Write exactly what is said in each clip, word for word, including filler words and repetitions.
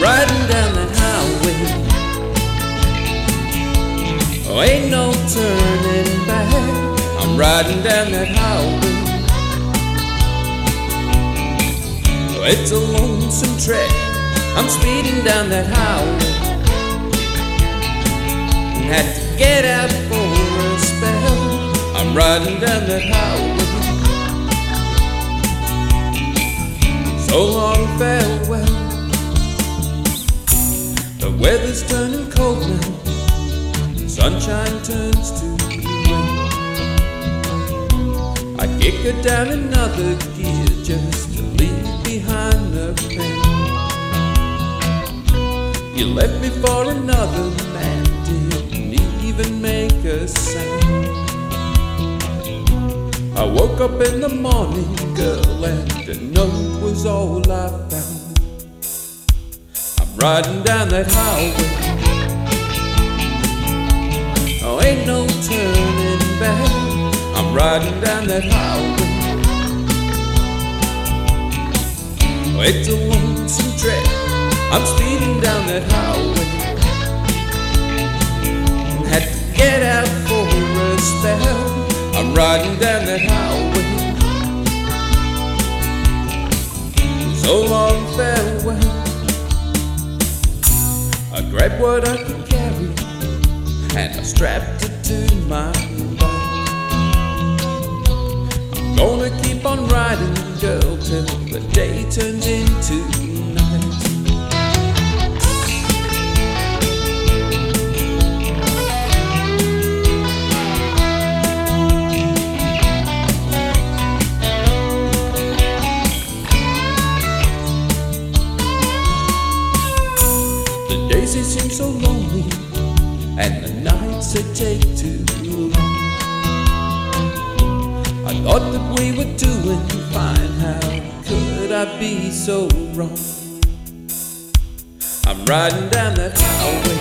riding down that highway. Oh, ain't no turning back. I'm riding down that highway. Oh, it's a lonesome trek. I'm speeding down that highway. Had to get out for a spell. I'm riding down that highway. So long, farewell. The weather's turning cold now. Sunshine turns to rain. I kick her down another gear just to leave behind the pain. You left me for another man, didn't even make a sound. I woke up in the morning, girl, and a note was all I found. I'm riding down that highway. Oh, ain't no turning back. I'm riding down that highway. Oh, it's a lonesome trek. I'm speeding down that highway. Had to get out for a spell. I'm riding down that highway. So long, farewell. I grabbed what I could carry and I strapped it to my bike. I'm gonna keep on riding, girl, till the day turns into night. The days they seem so lonely, and the nights they take too long. I thought that we were doing fine. How could I be so wrong? I'm riding down that highway.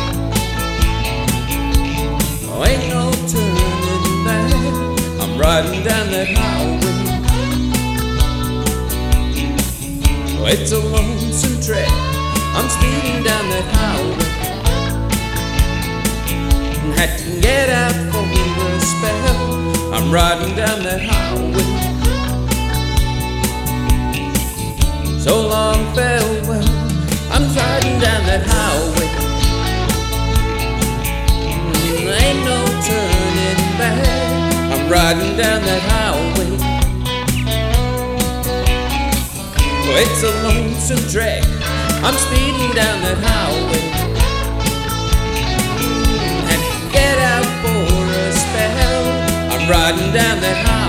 Oh, ain't no turning back. I'm riding down that highway. Oh, it's a lonesome trek. I'm speeding down that highway. Had to get out for a spell. I'm riding down that highway. So long, farewell. I'm riding down that highway. Mm, ain't no turning back. I'm riding down that highway. Oh, it's a lonesome trek. I'm speeding down that highway. Had to get out for a spell. I'm riding down that highway.